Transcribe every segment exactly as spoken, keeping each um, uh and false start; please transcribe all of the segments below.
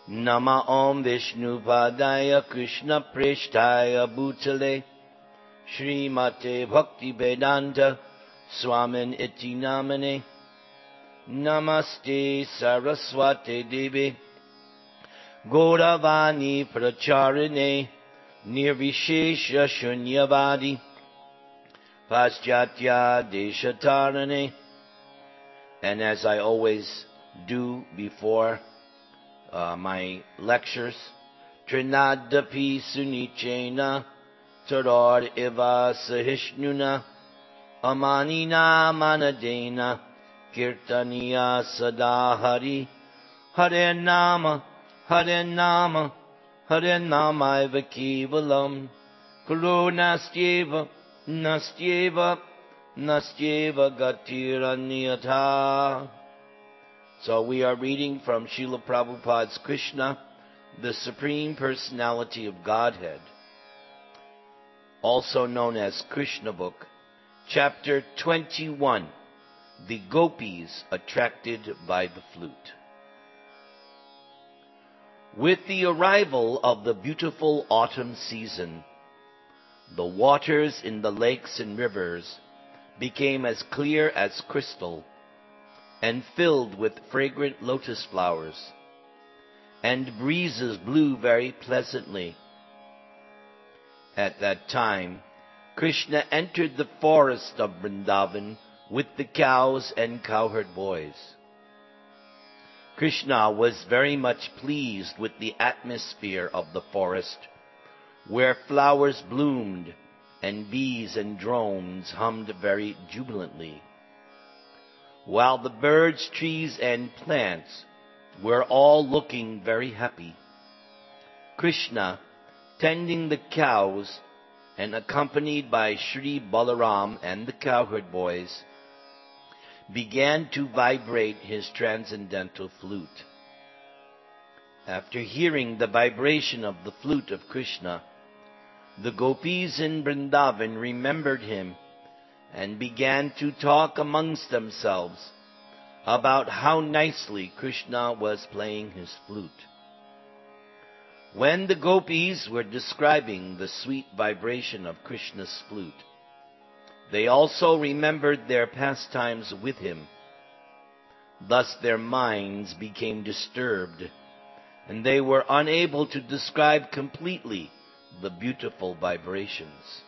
Nama Om Vishnu Padaya Krishna Prishtaya Bhutale Shri Mate Bhakti Vedanta Swamin Iti Namane Namaste Saraswate Devi Gauravani Pracharine Nirvishesha Shunyavadi Paschatya Deshatarane. And as I always do before uh, my lectures, Trinadapi Sunichena Taror Eva Sahishnuna Amanina Manadena Kirtaniya Sadahari Hare Nama Hare Nama Hare Nama Vakivalam Kuru Nastyeva Nastyeva Nastyeva Gatiranyata. So we are reading from Srila Prabhupada's Krishna, the Supreme Personality of Godhead, also known as Krishna Book, Chapter twenty-one, The Gopis Attracted by the Flute. With the arrival of the beautiful autumn season, the waters in the lakes and rivers became as clear as crystal and filled with fragrant lotus flowers, and breezes blew very pleasantly. At that time, Krishna entered the forest of Vrindavan with the cows and cowherd boys. Krishna was very much pleased with the atmosphere of the forest, where flowers bloomed and bees and drones hummed very jubilantly, while the birds, trees, and plants were all looking very happy. Krishna, tending the cows and accompanied by Sri Balaram and the cowherd boys, began to vibrate his transcendental flute. After hearing the vibration of the flute of Krishna, the gopis in Vrindavan remembered him and began to talk amongst themselves about how nicely Krishna was playing his flute. When the gopis were describing the sweet vibration of Krishna's flute, they also remembered their pastimes with him. Thus their minds became disturbed, and they were unable to describe completely the beautiful vibrations.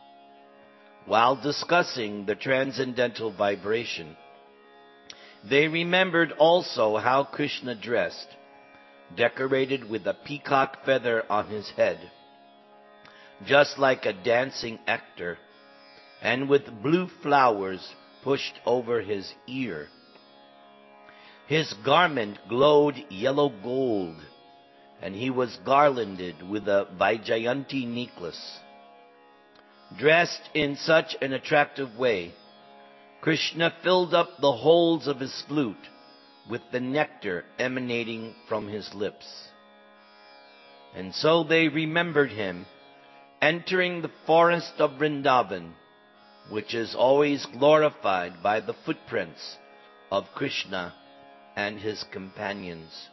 While discussing the transcendental vibration, they remembered also how Krishna dressed, decorated with a peacock feather on his head, just like a dancing actor, and with blue flowers pushed over his ear. His garment glowed yellow gold, and he was garlanded with a Vaijayanti necklace. Dressed in such an attractive way, Krishna filled up the holes of his flute with the nectar emanating from his lips. And so they remembered him entering the forest of Vrindavan, which is always glorified by the footprints of Krishna and his companions.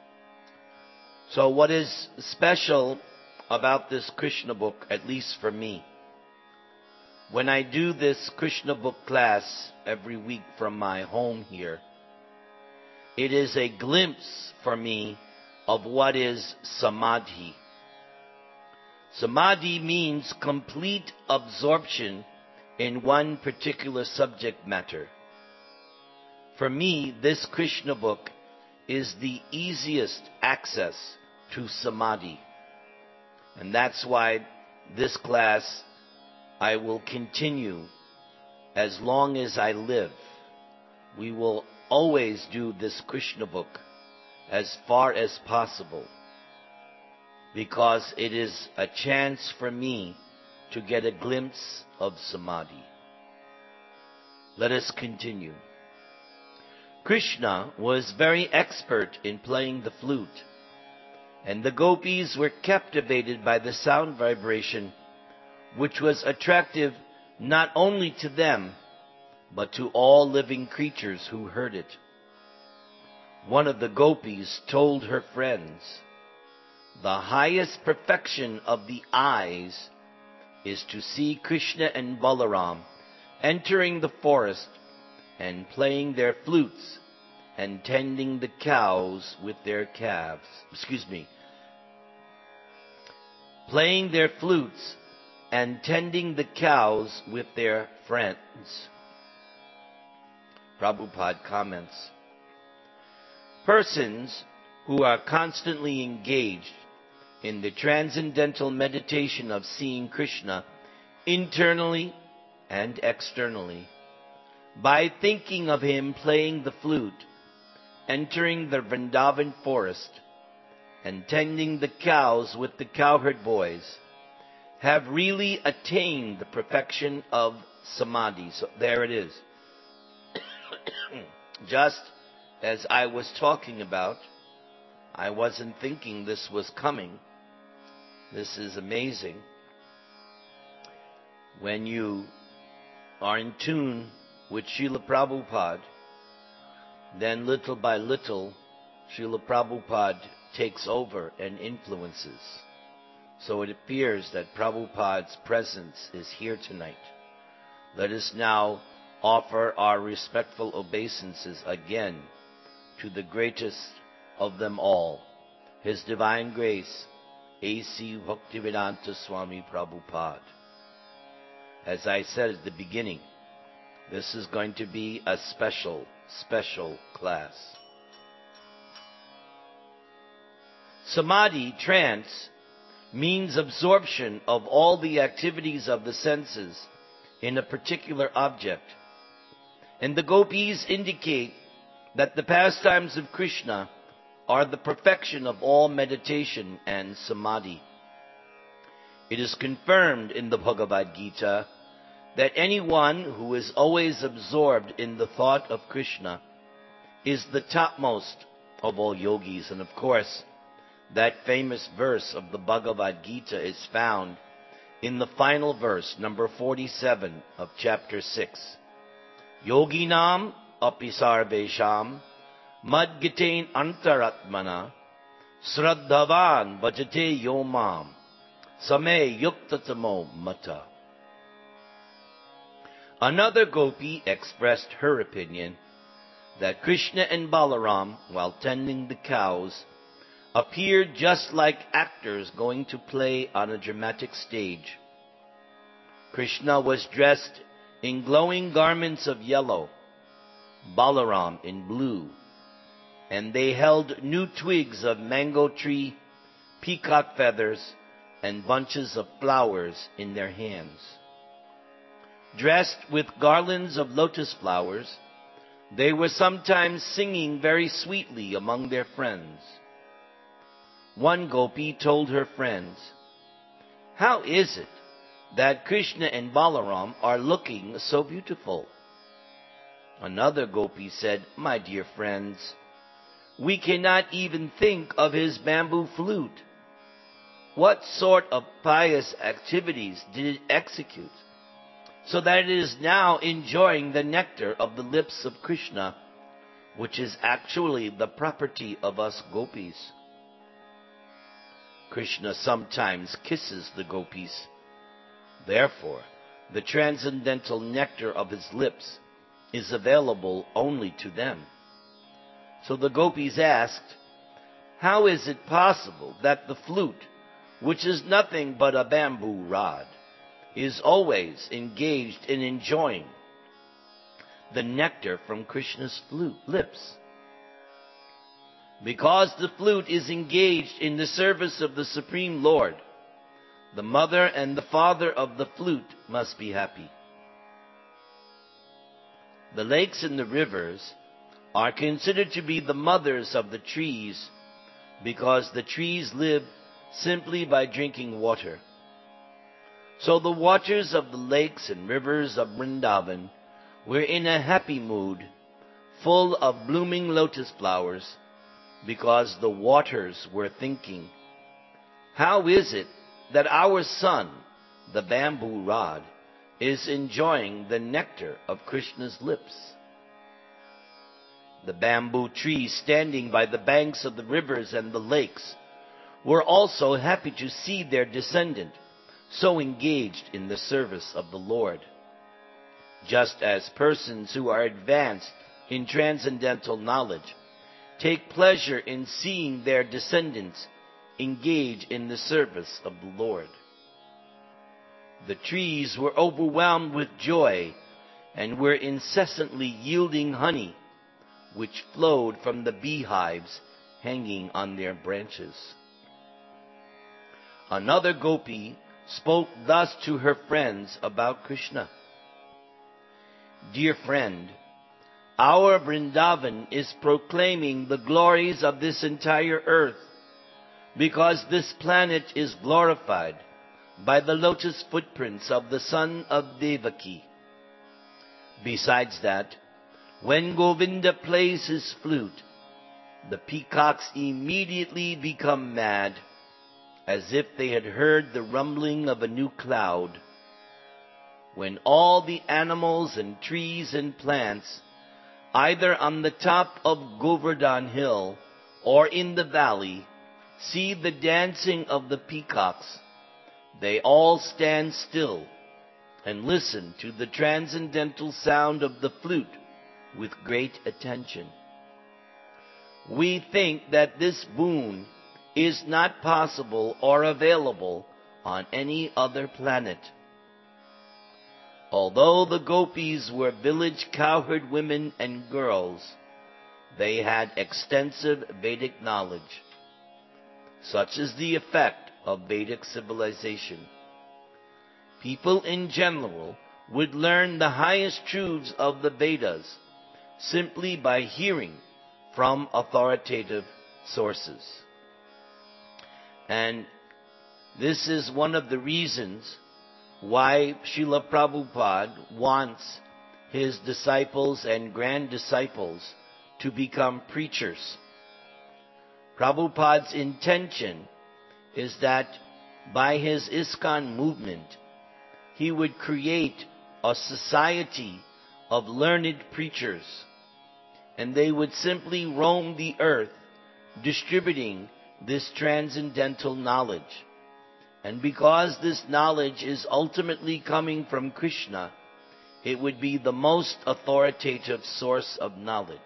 So what is special about this Krishna book, at least for me, when I do this Krishna book class every week from my home here, it is a glimpse for me of what is samadhi. Samadhi means complete absorption in one particular subject matter. For me, this Krishna book is the easiest access to samadhi. And that's why this class I will continue as long as I live. We will always do this Krishna book as far as possible, because it is a chance for me to get a glimpse of samadhi. Let us continue. Krishna was very expert in playing the flute, and the gopis were captivated by the sound vibration, which was attractive not only to them, but to all living creatures who heard it. one of the gopis told her friends, "The highest perfection of the eyes is to see Krishna and Balaram entering the forest and playing their flutes and tending the cows with their calves." Excuse me. Playing their flutes and tending the cows with their friends. Prabhupada comments, persons who are constantly engaged in the transcendental meditation of seeing Krishna internally and externally, by thinking of him playing the flute, entering the Vrindavan forest, and tending the cows with the cowherd boys, have really attained the perfection of samadhi. So there it is. Just as I was talking about, I wasn't thinking this was coming. This is amazing. When you are in tune with Srila Prabhupada, then little by little, Srila Prabhupada takes over and influences. So it appears that Prabhupada's presence is here tonight. Let us now offer our respectful obeisances again to the greatest of them all, His Divine Grace, A C Bhaktivedanta Swami Prabhupada. As I said at the beginning, this is going to be a special, special class. Samadhi, trance, means absorption of all the activities of the senses in a particular object. And the gopis indicate that the pastimes of Krishna are the perfection of all meditation and samadhi. It is confirmed in the Bhagavad Gita that anyone who is always absorbed in the thought of Krishna is the topmost of all yogis. And of course, that famous verse of the Bhagavad Gita is found in the final verse, number forty-seven of chapter six. Yoginam api sarvesham madgitein antaratmana sraddhavan bhajate yomam same yuktatamo mata. Another gopi expressed her opinion that Krishna and Balaram, while tending the cows, appeared just like actors going to play on a dramatic stage. Krishna was dressed in glowing garments of yellow, Balaram in blue, and they held new twigs of mango tree, peacock feathers, and bunches of flowers in their hands. Dressed with garlands of lotus flowers, they were sometimes singing very sweetly among their friends. One gopi told her friends, "How is it that Krishna and Balaram are looking so beautiful?" Another gopi said, "My dear friends, we cannot even think of his bamboo flute. What sort of pious activities did it execute, so that it is now enjoying the nectar of the lips of Krishna, which is actually the property of us gopis?" Krishna sometimes kisses the gopis. Therefore, the transcendental nectar of his lips is available only to them. So the gopis asked, "How is it possible that the flute, which is nothing but a bamboo rod, is always engaged in enjoying the nectar from Krishna's flute lips?" Because the flute is engaged in the service of the Supreme Lord, the mother and the father of the flute must be happy. The lakes and the rivers are considered to be the mothers of the trees because the trees live simply by drinking water. So the waters of the lakes and rivers of Vrindavan were in a happy mood, full of blooming lotus flowers, because the waters were thinking, "How is it that our son, the bamboo rod, is enjoying the nectar of Krishna's lips?" The bamboo trees standing by the banks of the rivers and the lakes were also happy to see their descendant so engaged in the service of the Lord. Just as persons who are advanced in transcendental knowledge take pleasure in seeing their descendants engage in the service of the Lord. The trees were overwhelmed with joy and were incessantly yielding honey, which flowed from the beehives hanging on their branches. Another gopi spoke thus to her friends about Krishna. Dear friend, our Vrindavan is proclaiming the glories of this entire earth, because this planet is glorified by the lotus footprints of the son of Devaki. Besides that, when Govinda plays his flute, the peacocks immediately become mad, as if they had heard the rumbling of a new cloud. When all the animals and trees and plants, either on the top of Govardhan Hill or in the valley, see the dancing of the peacocks, they all stand still and listen to the transcendental sound of the flute with great attention. We think that this boon is not possible or available on any other planet. Although the gopis were village cowherd women and girls, they had extensive Vedic knowledge. Such is the effect of Vedic civilization. People in general would learn the highest truths of the Vedas simply by hearing from authoritative sources. And this is one of the reasons why Srila Prabhupada wants his disciples and grand-disciples to become preachers. Prabhupada's intention is that by his ISKCON movement, he would create a society of learned preachers, and they would simply roam the earth distributing this transcendental knowledge. And because this knowledge is ultimately coming from Krishna, it would be the most authoritative source of knowledge.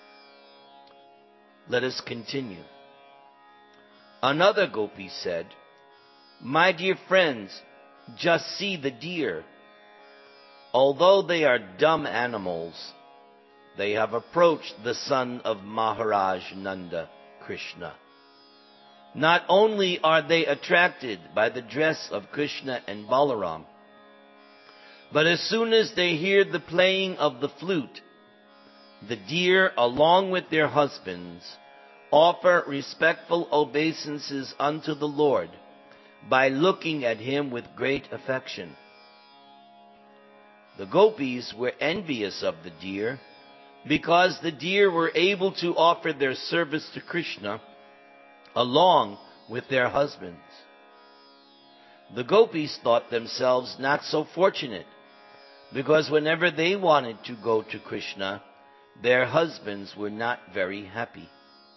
Let us continue. Another gopi said, "My dear friends, just see the deer. Although they are dumb animals, they have approached the son of Maharaj Nanda, Krishna. Not only are they attracted by the dress of Krishna and Balaram, but as soon as they hear the playing of the flute, the deer, along with their husbands, offer respectful obeisances unto the Lord by looking at him with great affection." The gopis were envious of the deer, because the deer were able to offer their service to Krishna along with their husbands. The gopis thought themselves not so fortunate, because whenever they wanted to go to Krishna, their husbands were not very happy.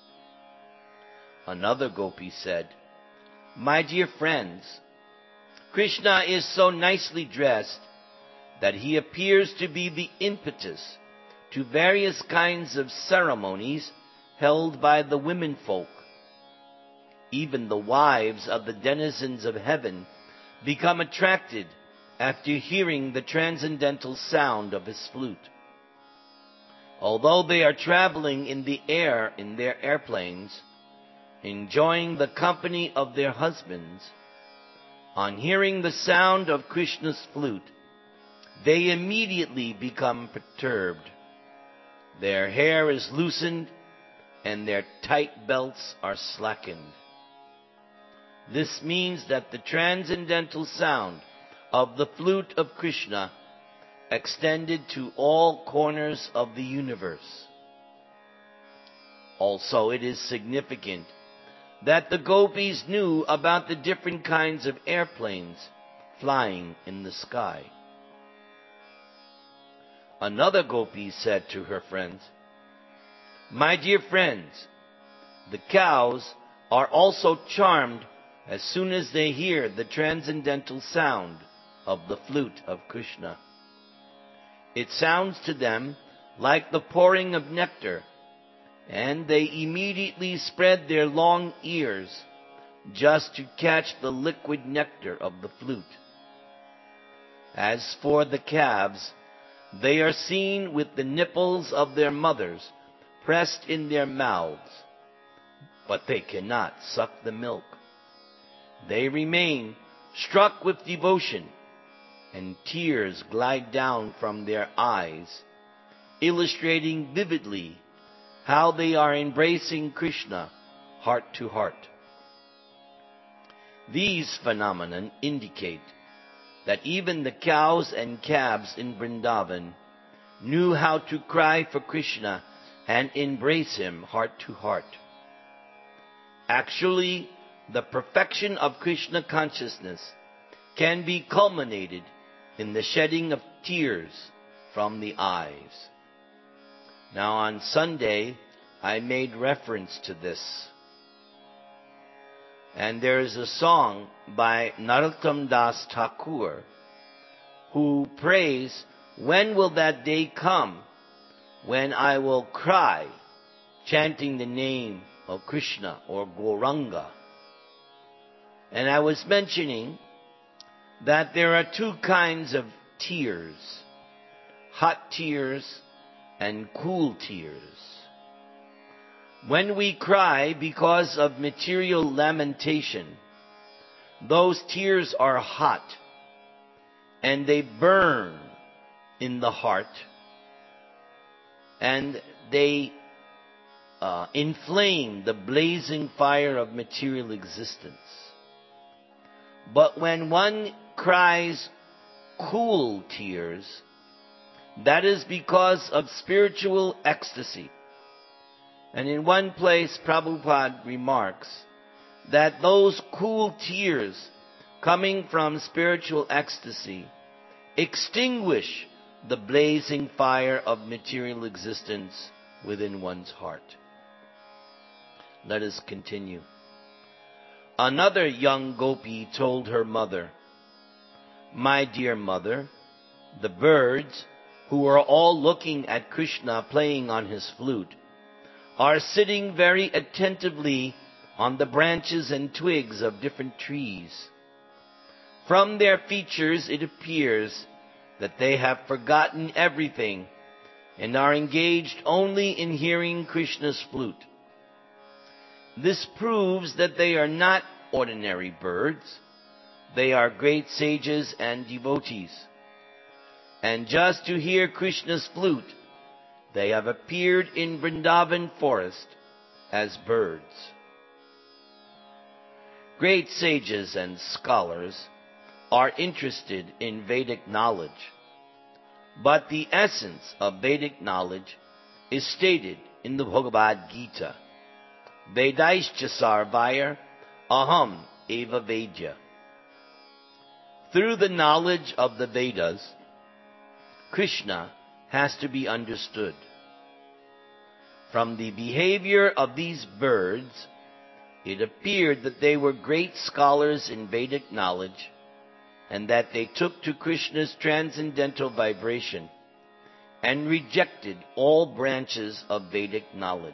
Another gopi said, "My dear friends, Krishna is so nicely dressed that he appears to be the impetus to various kinds of ceremonies held by the womenfolk. Even the wives of the denizens of heaven become attracted after hearing the transcendental sound of his flute. Although they are traveling in the air in their airplanes, enjoying the company of their husbands, on hearing the sound of Krishna's flute, they immediately become perturbed. Their hair is loosened and their tight belts are slackened. This means that the transcendental sound of the flute of Krishna extended to all corners of the universe. Also, it is significant that the gopis knew about the different kinds of airplanes flying in the sky." Another gopi said to her friends, My dear friends, the cows are also charmed as soon as they hear the transcendental sound of the flute of Krishna. It sounds to them like the pouring of nectar, and they immediately spread their long ears just to catch the liquid nectar of the flute. As for the calves, they are seen with the nipples of their mothers pressed in their mouths, but they cannot suck the milk. They remain struck with devotion, and tears glide down from their eyes, illustrating vividly how they are embracing Krishna heart to heart. These phenomena indicate that even the cows and calves in Vrindavan knew how to cry for Krishna and embrace him heart to heart. Actually, the perfection of Krishna consciousness can be culminated in the shedding of tears from the eyes. Now on Sunday, I made reference to this. And there is a song by Narottam Das Thakur who prays, when will that day come when I will cry, chanting the name of Krishna or Gauranga? And I was mentioning that there are two kinds of tears, hot tears and cool tears. When we cry because of material lamentation, those tears are hot and they burn in the heart and they uh, inflame the blazing fire of material existence. But when one cries cool tears, that is because of spiritual ecstasy. And in one place, Prabhupada remarks that those cool tears coming from spiritual ecstasy extinguish the blazing fire of material existence within one's heart. Let us continue. Another young gopi told her mother, "My dear mother, the birds, who are all looking at Krishna playing on his flute, are sitting very attentively on the branches and twigs of different trees. From their features it appears that they have forgotten everything and are engaged only in hearing Krishna's flute. This proves that they are not ordinary birds. They are great sages and devotees. And just to hear Krishna's flute, they have appeared in Vrindavan forest as birds." Great sages and scholars are interested in Vedic knowledge, but the essence of Vedic knowledge is stated in the Bhagavad Gita. Vedaischa sarvaya aham eva vedya. Through the knowledge of the Vedas, Krishna has to be understood. From the behavior of these birds, it appeared that they were great scholars in Vedic knowledge and that they took to Krishna's transcendental vibration and rejected all branches of Vedic knowledge.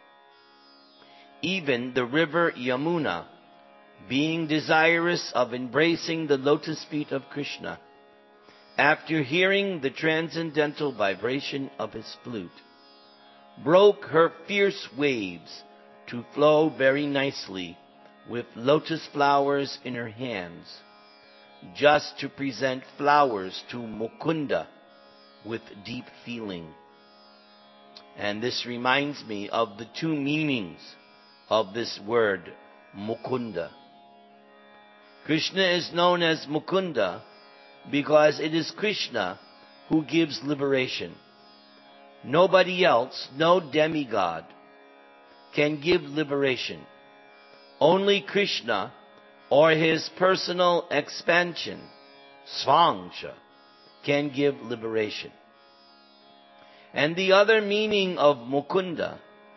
Even the river Yamuna, being desirous of embracing the lotus feet of Krishna, after hearing the transcendental vibration of his flute, broke her fierce waves to flow very nicely with lotus flowers in her hands, just to present flowers to Mukunda with deep feeling. And this reminds me of the two meanings of this word, Mukunda. Krishna is known as Mukunda because it is Krishna who gives liberation. Nobody else, no demigod, can give liberation. Only Krishna or his personal expansion, Svangsha, can give liberation. And the other meaning of Mukunda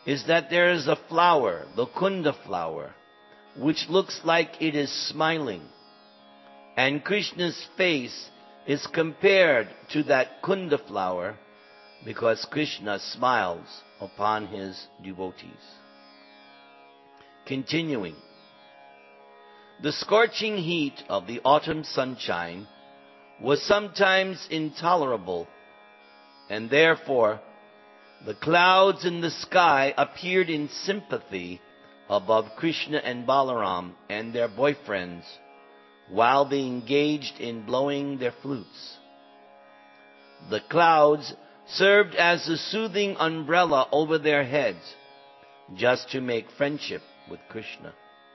is that there is a flower, the Kunda flower, which looks like it is smiling. And Krishna's face is compared to that Kunda flower because Krishna smiles upon his devotees. Continuing, the scorching heat of the autumn sunshine was sometimes intolerable, and therefore the clouds in the sky appeared in sympathy above Krishna and Balaram and their boyfriends while they engaged in blowing their flutes. The clouds served as a soothing umbrella over their heads, just to make friendship with Krishna.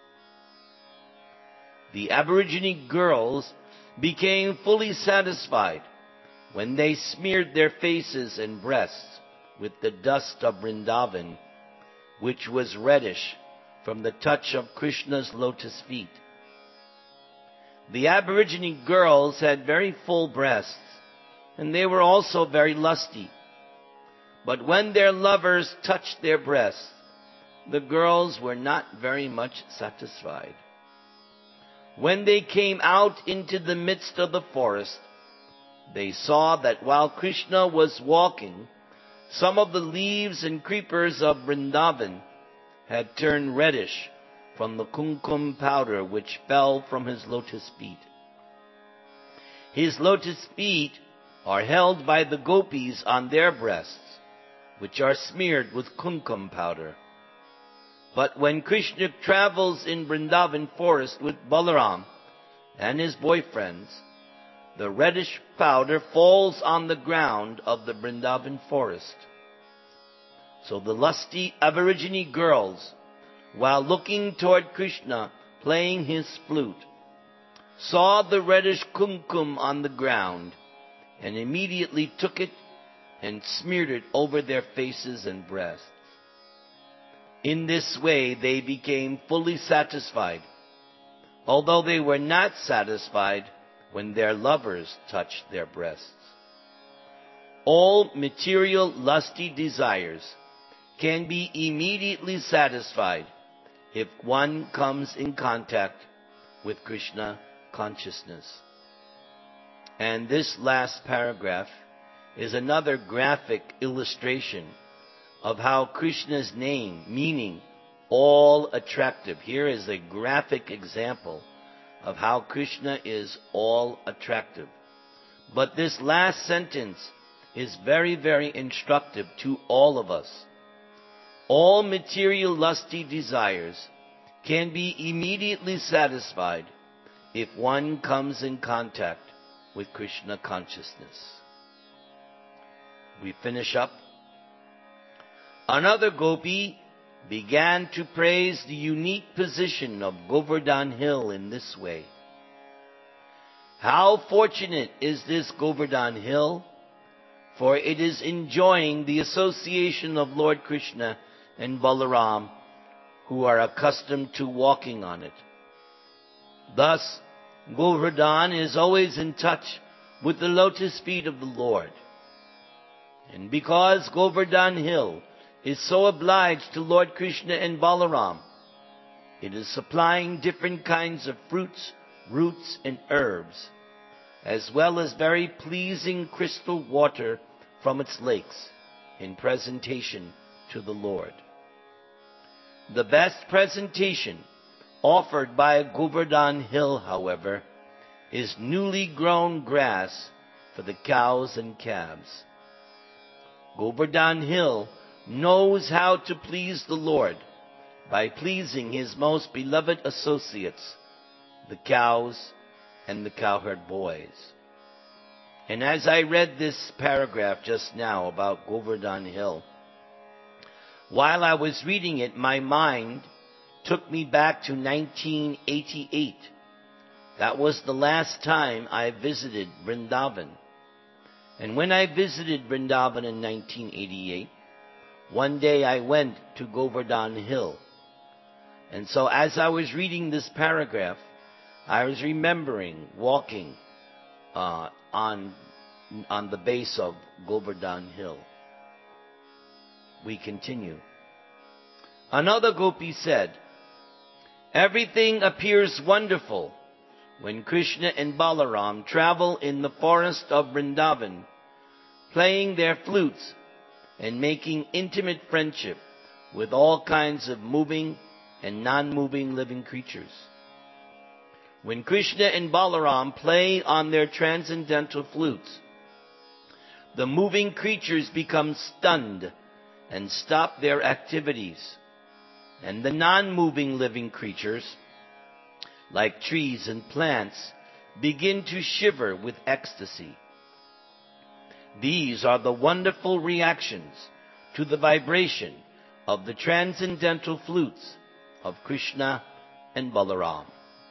The Aborigine girls became fully satisfied when they smeared their faces and breasts with the dust of Vrindavan, which was reddish from the touch of Krishna's lotus feet. The Aborigine girls had very full breasts, and they were also very lusty. But when their lovers touched their breasts, the girls were not very much satisfied. When they came out into the midst of the forest, they saw that while Krishna was walking, some of the leaves and creepers of Vrindavan had turned reddish from the kumkum powder which fell from his lotus feet. His lotus feet are held by the gopis on their breasts, which are smeared with kumkum powder. But when Krishna travels in Vrindavan forest with Balaram and his boyfriends, the reddish powder falls on the ground of the Vrindavan forest. So the lusty Aborigine girls, while looking toward Krishna playing his flute, saw the reddish kumkum on the ground and immediately took it and smeared it over their faces and breasts. In this way they became fully satisfied, although they were not satisfied when their lovers touched their breasts. All material lusty desires can be immediately satisfied if one comes in contact with Krishna consciousness. And this last paragraph is another graphic illustration of how Krishna's name, meaning all attractive. Here is a graphic example of how Krishna is all attractive. But this last sentence is very, very instructive to all of us. All material lusty desires can be immediately satisfied if one comes in contact with Krishna consciousness. We finish up. Another gopi began to praise the unique position of Govardhan Hill in this way. How fortunate is this Govardhan Hill, for it is enjoying the association of Lord Krishna and Balaram, who are accustomed to walking on it. Thus, Govardhan is always in touch with the lotus feet of the Lord. And because Govardhan Hill is so obliged to Lord Krishna and Balaram, it is supplying different kinds of fruits, roots, and herbs, as well as very pleasing crystal water from its lakes in presentation to the Lord. The best presentation offered by Govardhan Hill, however, is newly grown grass for the cows and calves. Govardhan Hill knows how to please the Lord by pleasing his most beloved associates, the cows and the cowherd boys. And as I read this paragraph just now about Govardhan Hill, while I was reading it, my mind took me back to nineteen eighty-eight. That was the last time I visited Vrindavan. And when I visited Vrindavan in nineteen eighty-eight, one day I went to Govardhan Hill. And so as I was reading this paragraph, I was remembering walking uh, on, on the base of Govardhan Hill. We continue. Another gopi said, "Everything appears wonderful when Krishna and Balaram travel in the forest of Vrindavan, playing their flutes and making intimate friendship with all kinds of moving and non-moving living creatures. When Krishna and Balaram play on their transcendental flutes, the moving creatures become stunned and stop their activities, and the non-moving living creatures, like trees and plants, begin to shiver with ecstasy. These are the wonderful reactions to the vibration of the transcendental flutes of Krishna and Balaram."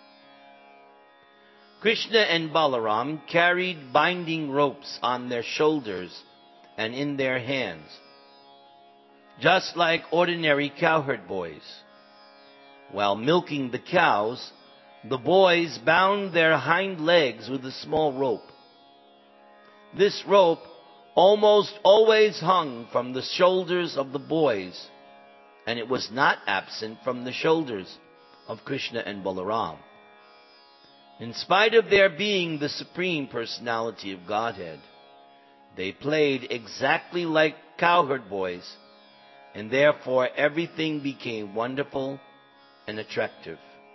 Krishna and Balaram carried binding ropes on their shoulders and in their hands, just like ordinary cowherd boys. While milking the cows, the boys bound their hind legs with a small rope. This rope almost always hung from the shoulders of the boys, and it was not absent from the shoulders of Krishna and Balaram. In spite of their being the Supreme Personality of Godhead, they played exactly like cowherd boys, and therefore everything became wonderful and attractive.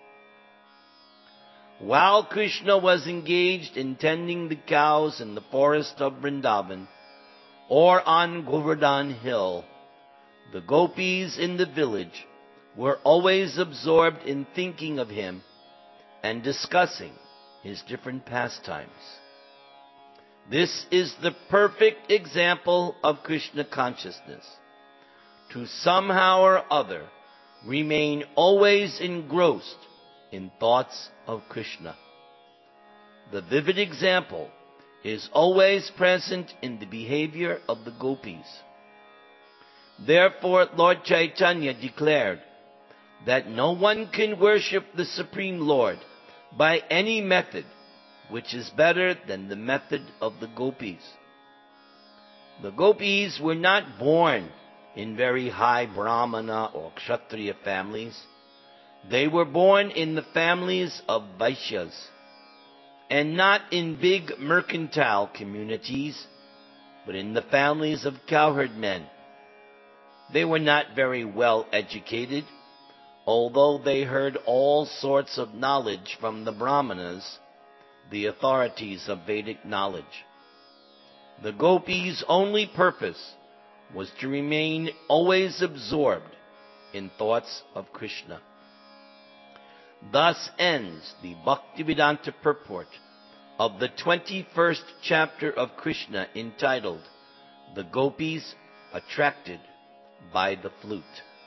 While Krishna was engaged in tending the cows in the forest of Vrindavan or on Govardhan Hill, the gopis in the village were always absorbed in thinking of him and discussing his different pastimes. This is the perfect example of Krishna consciousness, to somehow or other remain always engrossed in thoughts of Krishna. The vivid example is always present in the behavior of the gopis. Therefore, Lord Chaitanya declared that no one can worship the Supreme Lord by any method which is better than the method of the gopis. The gopis were not born in very high Brahmana or Kshatriya families. They were born in the families of Vaishyas, and not in big mercantile communities, but in the families of cowherd men. They were not very well educated, although they heard all sorts of knowledge from the Brahmanas, the authorities of Vedic knowledge. The gopis' only purpose was to remain always absorbed in thoughts of Krishna. Thus ends the Bhaktivedanta purport of the twenty-first chapter of Krishna, entitled "The Gopis Attracted by the Flute."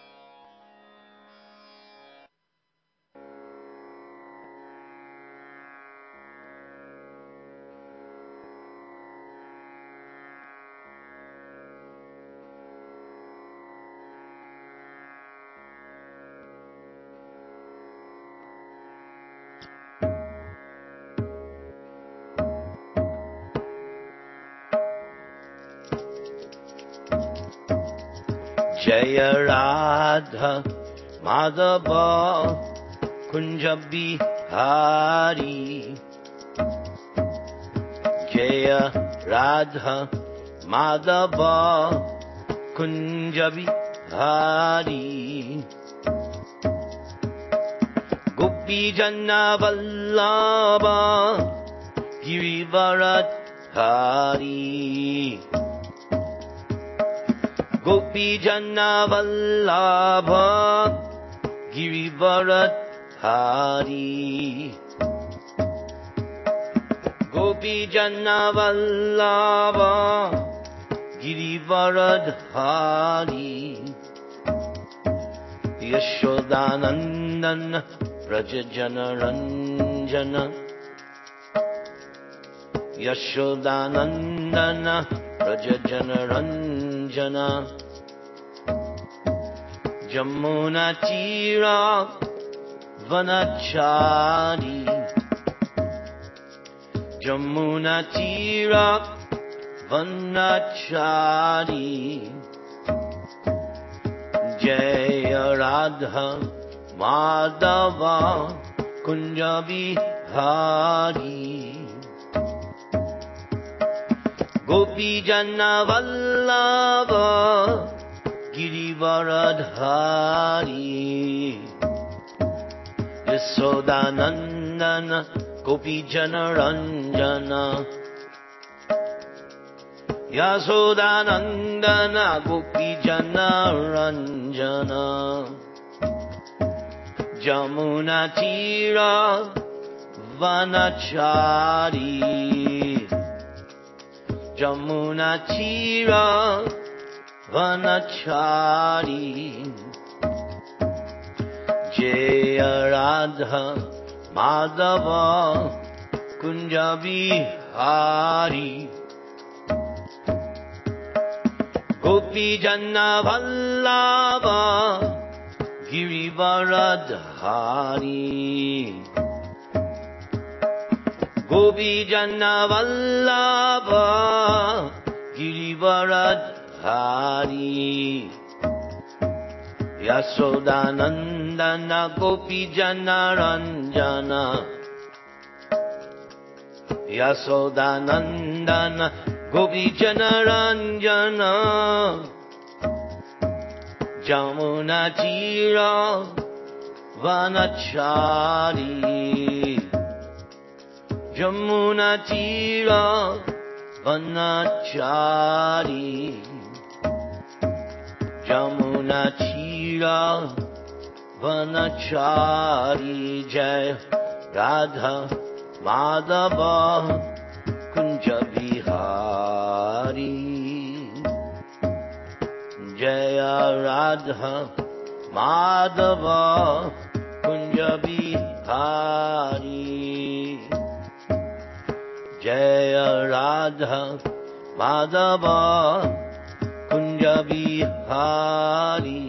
Jaya Radha Madhava Kunja Bihari, Jaya Radha Madhava Kunja Bihari, Gopi Janna Vallabha Girivaradhari, Gopi Janna Vallabha Girivaradhari, Gopi Janna Vallabha Girivaradhari, Yashodanandana Vrajajana Ranjana, Yashodanandana Vrajajana Ranjana, Jamuna Tira Vanachari, Jamuna Tira Vanachari, Jaya Radha Madhava Kunja Bihari Gopi Jana Vallabha Girivaradhari Yasodanandana Gopi Jana Ranjana Yasodanandana Gopi Jana Ranjana Jamuna Tira Vanachari Jamuna Tira Vanachari Jaya Radha Madhava Kunja Bihari Gopi Jana Vallabha Girivaradhari Gopi Jana Vallabha Girivaradhari Yasodanandana Gopi Jana Ranjana Yasodanandana Gopi Jana Ranjana Jamuna Tira Vanachari Jamuna Tira Vanachari Jamuna Tira Vanachari Jaya Radha Madhava Kunja Bihari Jaya Radha Madhava Kunja Bihari Jaya Radha Madhava Kunja Bihari